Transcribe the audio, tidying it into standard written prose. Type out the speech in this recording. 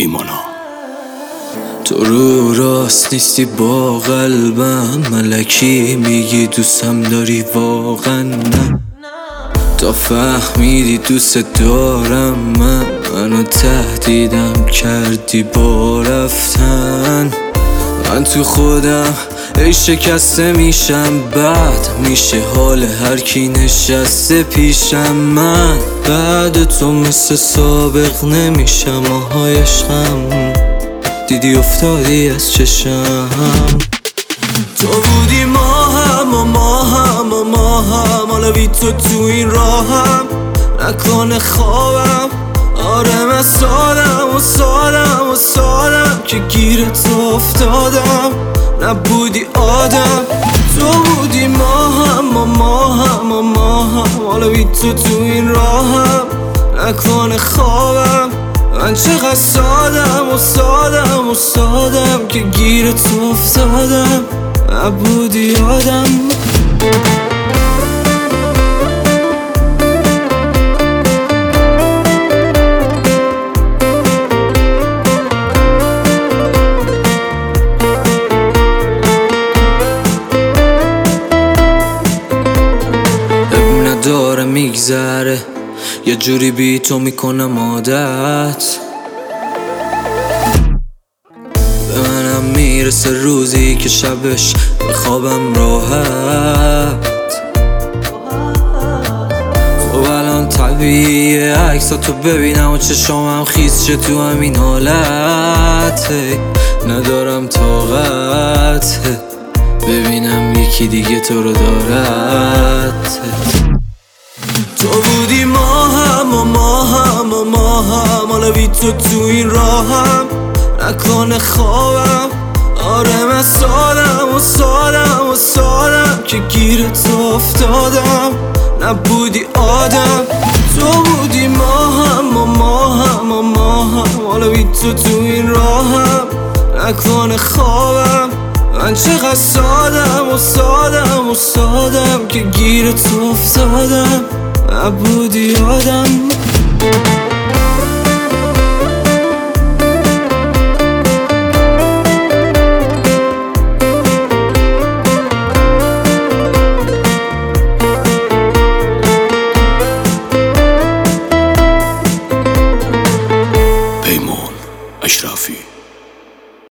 ایمانا. تو رو راست نیستی با قلبم، ملکی میگی دوستم داری واقعا نه. تا فهمیدی دوست دارم منو تهدیدم کردی با رفتن. من تو خودم ای شکسته میشم، بعد میشه حال هر کی نشسته پیشم. من بعد تو مثل سابق نمیشم، آهای عشقم دیدی افتادی از چشم. تو بودی ماهم حالا بی تو این راهم، نکنه خوابم. آره من سادم که گیر تو افتادم، نبودی آدم. تو بودی ماهم حالا بی تو این راهم، نکنه خوابم. من چقدر سادم که گیر تو افتادم، نبودی آدم. داره میگذره یه جوری بی تو میکنم عادت. به منم میرسه روزی که شبش بخوابم راحت. خب الان طبیعیه عکساتو ببینم و چشامم خیس شه تو همین حالت. ندارم طاقت ببینم یکی دیگه تو رو دارد. تو بودی ماهم حالا بی تو این راهم، نکنه خوابم. آره من سادم که گیر تو افتادم، نبودی آدم. تو بودی ماهم حالا بی تو این راهم، نکنه خوابم. من چقدر سادم که گیر تو افتادم، نبودی آدم.